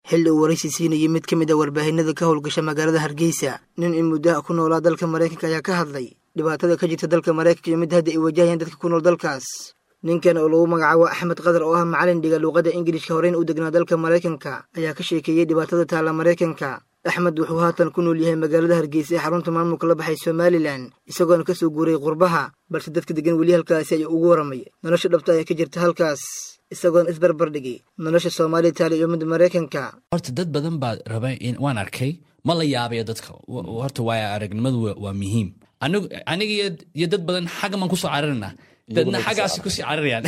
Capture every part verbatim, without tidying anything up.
xilli uu waraysi siinayay mid ka mid ah warbaahinada ka howlgasha magaalada Hargeysa. Nin in muddo ku noolaa dalka Mareykanka ayaa ka hadlay dhibaatada ka jirta dalka Mareykanka iyo mid hadda ay wajahayaan dadka ku nool dalkaas. ninkan oo lagu magacaabo Axmed Qadar oo ah macallin dhiga luqadda Ingiriiska horeyn u degnaa dalka Mareykanka ayaa ka sheekeeyay dhibaatada taala Mareykanka. Axmed wuxuu haatan ku nool yahay magaalada Hargeysa ee xarunta maamulka la baxay Somaliland isagoo ka soo guuray qurbaha balse dadka degan wali halkaas ay ugu waramay nolosha dhabta ah ee ka jirta halkaas isagoo isbarbar dhigay nolosha Soomaaliya taala iyo mid Mareykanka. horta dad badan baa rabay in waan arkay ma la yaabay dadka horta waa aragnimadu waa muhiim aniga aniga iyo dad badan xaga man ku soo cararnaa dadna xagaas ku sii cararayaan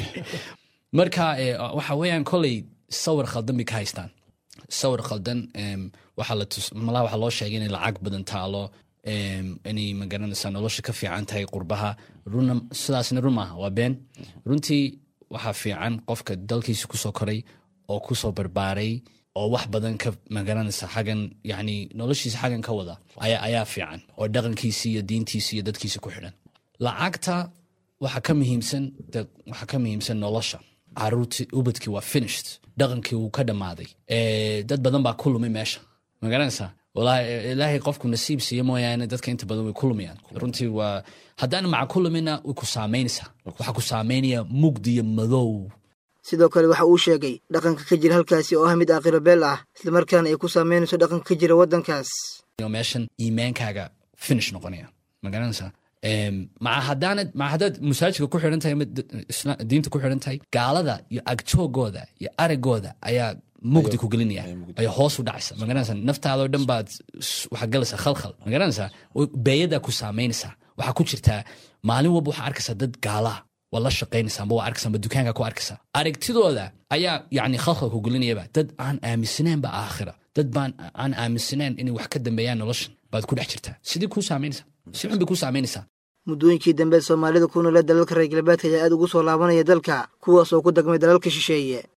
marka waxa weeyaan kolay sawir khaldan ka haystaan sawir khaldan waxa la malaha waxa loo sheegay in lacag badan taalo inay magaranaysa nolosha ka fiican tahay qurbaha runa sidaasna run maaha waa been runtii waxa fiican qofka dalkiisa ku soo koray oo ku soo barbaaray oo wax badan ka magaranaysa xagan yani noloshiisa xagan ka wada ayaa ayaa fiican oo dhaqankiisa iyo diintiisa iyo dadkiisa ku xidhan lacagta waxa ka muhiimsan waxa ka muhiimsan nolosha caruurtii ubadkii waa finished dhaqankii uu ka dhamaaday ee dad badan baa ku lumay meesha magaranaysa wallahi ilaahay qofku nasiib siiyo mooyaane dadka inta badan way ku lumayaan runtii waa haddana maca ku lumina way ku saameynaysaa waxa ku saameynaya mugdi iyo madow. sidoo kale waxa uu sheegay dhaqanka ka jira halkaasi oo ah mid aakhiro beel ah isla markaana ay ku saameynayso dhaqanka ka jira wadankaas meeshan iimaankaaga finish noqonaya magaranaysa maca haddaanad maca haddaad masaajidka ku xidhan tahay diinta ku xidhan tahay gaalada iyo agjoogooda iyo aragooda ayaa mugdi ku gelinaya ayaa hoos u dhacaysa magaranaysa naftaadoo dhan baad waxaa galaysaa khalkhal magaranaysa beeyadaa ku saameynaysaa waxaa ku jirtaa maalin walba waxaa arkaysaa dad gaalaa waa la shaqaynaysaa amba waa arkaysaa amba dukaanka ku arkaysaa aragtidooda ayaa yacni khalkhal ku gelinayaba dad aan aaminsanaynba aakhira dad baan aan aaminsanayn inay wax ka dambeeyaan noloshan baad ku dhex jirtaa sidii kuu saameynaysaa si xun bay kuu saameynaysaa. muddooyinkii dambe Soomaalida ku nool dalalka reer galbeedka ayaa aad ugu soo laabanaya dalka kuwaas oo ku dagmay dalalka shisheeye